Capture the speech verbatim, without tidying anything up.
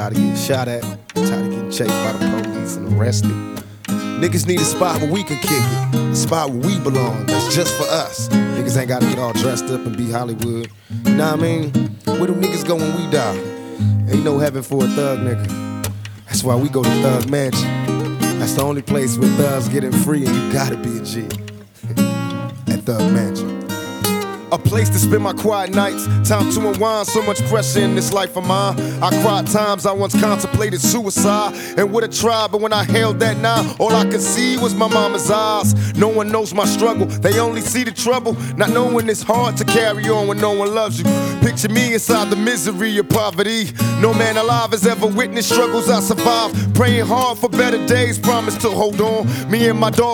Tired of getting shot at, tired of getting chased by the police and arrested. Niggas need a spot where we can kick it, a spot where we belong, that's just for us. Niggas ain't gotta get all dressed up and be Hollywood. You know what I mean? Where do niggas go when we die? Ain't no heaven for a thug nigga. That's why we go to Thug Mansion. That's the only place where thugs getting free and you gotta be a G. At Thug Mansion. A place to spend my quiet nights, time to unwind, so much pressure in this life of mine. I cried times I once contemplated suicide and would have tried, but when I held that nine, all I could see was my mama's eyes. No one knows my struggle, they only see the trouble, not knowing it's hard to carry on when no one loves you. Picture me inside the misery of poverty. No man alive has ever witnessed struggles I survived. Praying hard for better days, promise to hold on. Me and my dog